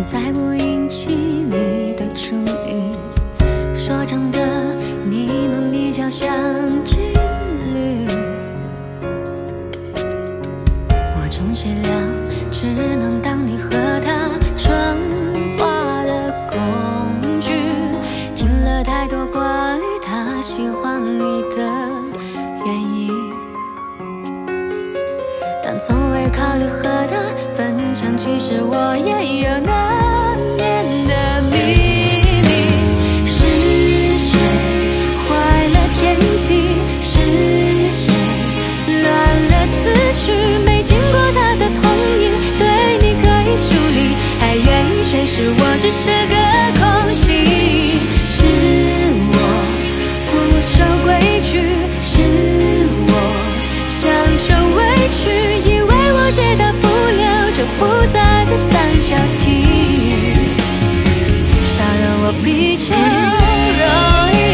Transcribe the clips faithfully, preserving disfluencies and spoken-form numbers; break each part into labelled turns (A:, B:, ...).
A: 再不引起你的注意。说真的，你们比较像情侣。我充其量只能当你和他传话的工具，听了太多关于他喜欢你的原因，但从未考虑和他分享，其实我也有难言的秘密。是谁坏了天气？是谁乱了次序？没经过他的同意，对你可以疏离，还愿意诠释我只是个空气。是我不守规矩，是我享受委屈，以为我解答不了这复杂的三角题，杀了我比较容易。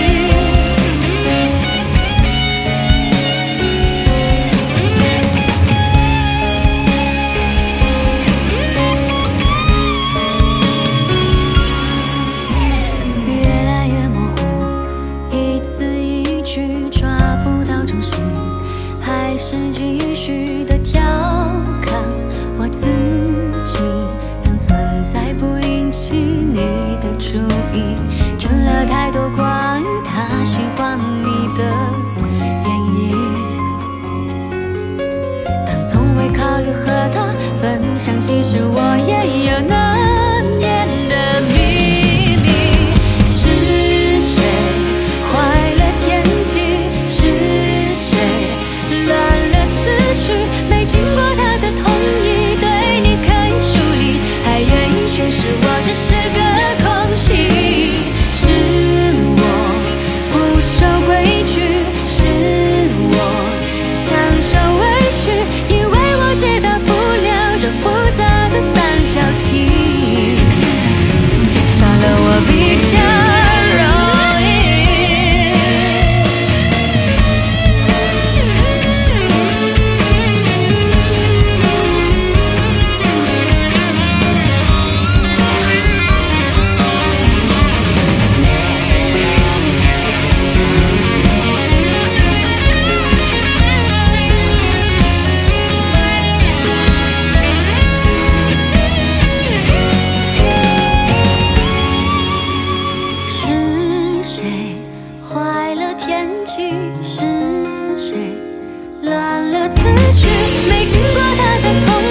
A: 越来越模糊，一字一句抓不到中心，还是继续的调侃我自己，仍存在不引起你的注意，听了太多关于他喜欢你的原因，但从未考虑和他分享，其实我也有难言的秘密。是谁坏了天气？是谁乱了次序？没经过他的同意，对你可以疏离，还愿意诠释我只是个空气。是我不守规矩，是我享受委屈，以为我解答不了这复杂的三角题，杀了我比较容易。是谁坏了天气？是谁乱了次序？没经过他的同